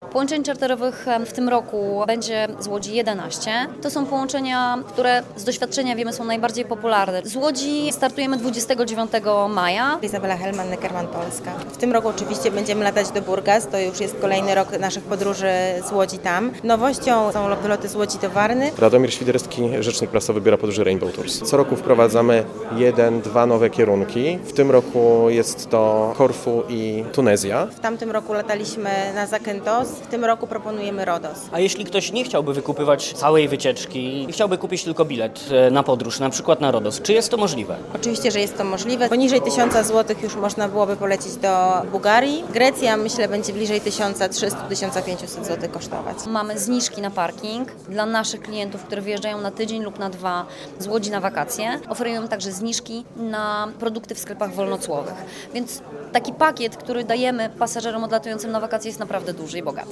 Połączeń czarterowych w tym roku będzie z Łodzi 11. To są połączenia, które z doświadczenia wiemy są najbardziej popularne. Z Łodzi startujemy 29 maja. Izabela Helman, Neckerman Polska. W tym roku oczywiście będziemy latać do Burgas, to już jest kolejny rok naszych podróży z Łodzi tam. Nowością są wyloty z Łodzi do Warny. Radomir Świderski, rzecznik prasowy Biura Podróży Rainbow Tours. Co roku wprowadzamy 1-2 nowe kierunki. W tym roku jest to Korfu i Tunezja. W tamtym roku lataliśmy na Zakynthos, w tym roku proponujemy Rodos. A jeśli ktoś nie chciałby wykupywać całej wycieczki i chciałby kupić tylko bilet na podróż, na przykład na Rodos, czy jest to możliwe? Oczywiście, że jest to możliwe. Poniżej 1000 zł już można byłoby polecieć do Bułgarii. Grecja, myślę, będzie bliżej 1300-1500 zł kosztować. Mamy zniżki na parking dla naszych klientów, którzy wyjeżdżają na tydzień lub na 2 z Łodzi na wakacje. Oferujemy także zniżki na produkty w sklepach wolnocłowych. Więc taki pakiet, który dajemy pasażerom odlatującym na wakacje jest naprawdę duży i bogaty.